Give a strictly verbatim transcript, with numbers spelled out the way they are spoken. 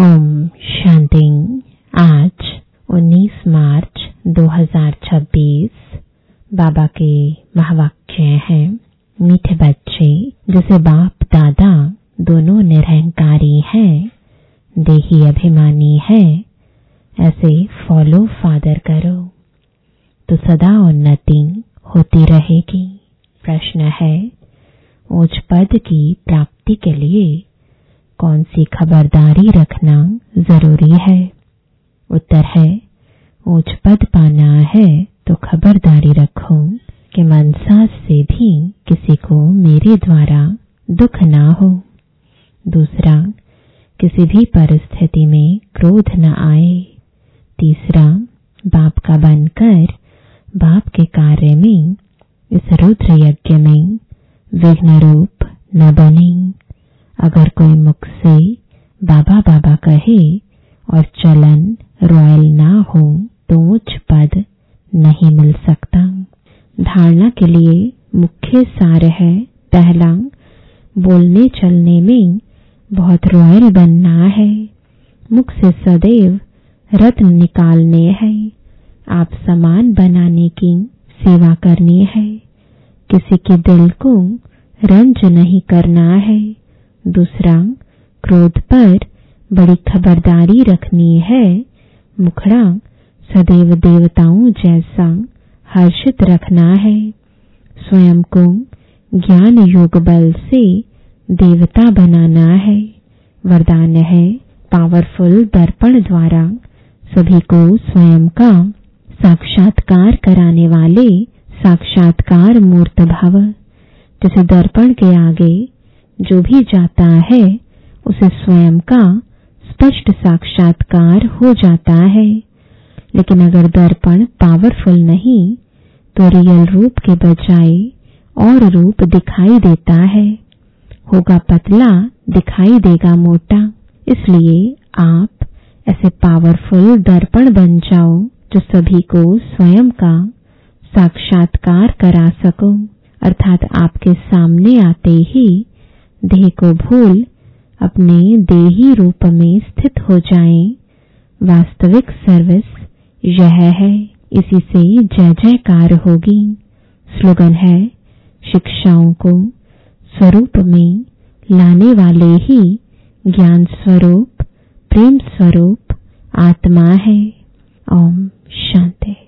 ओम शांति। आज उन्नीस मार्च दो हज़ार छब्बीस बाबा के महावाक्य हैं। मीठे बच्चे, जैसे बाप दादा दोनों निरहंकारी हैं, देही अभिमानी है, ऐसे फॉलो फादर करो तो सदा उन्नति होती रहेगी। प्रश्न है, उच्च पद की प्राप्ति के लिए कौन सी खबरदारी रखना जरूरी है? उत्तर है, उच्च पद पाना है तो खबरदारी रखो कि मनसा से भी किसी को मेरे द्वारा दुख ना हो। दूसरा, किसी भी परिस्थिति में क्रोध न आए। तीसरा, बाप का बनकर बाप के कार्य में, इस रुद्र यज्ञ में विघ्न रूप न बने। अगर कोई मुख से बाबा बाबा कहे और चलन रॉयल ना हो तो उच्च पद नहीं मिल सकता। धारणा के लिए मुख्य सार है, पहला, बोलने चलने में बहुत रॉयल बनना है। मुख से सदैव रत्न निकालने हैं। आप सामान बनाने की सेवा करनी है। किसी के दिल को रंज नहीं करना है। दूसरा, क्रोध पर बड़ी खबरदारी रखनी है। मुखड़ा सदैव देवताओं जैसा हर्षित रखना है। स्वयं को ज्ञान योग बल से देवता बनाना है। वरदान है, पावरफुल दर्पण द्वारा सभी को स्वयं का साक्षात्कार कराने वाले साक्षात्कार मूर्त भव। जैसे दर्पण के आगे जो भी जाता है उसे स्वयं का स्पष्ट साक्षात्कार हो जाता है। लेकिन अगर दर्पण पावरफुल नहीं तो रियल रूप के बजाय और रूप दिखाई देता है। होगा पतला, दिखाई देगा मोटा। इसलिए आप ऐसे पावरफुल दर्पण बन जाओ जो सभी को स्वयं का साक्षात्कार करा सको। अर्थात आपके सामने आते ही देह को भूल अपने देही रूप में स्थित हो जाएं। वास्तविक सर्विस यह है। इसी से जय जयकार होगी। स्लोगन है, शिक्षाओं को स्वरूप में लाने वाले ही ज्ञान स्वरूप, प्रेम स्वरूप आत्मा है। ओम शांति।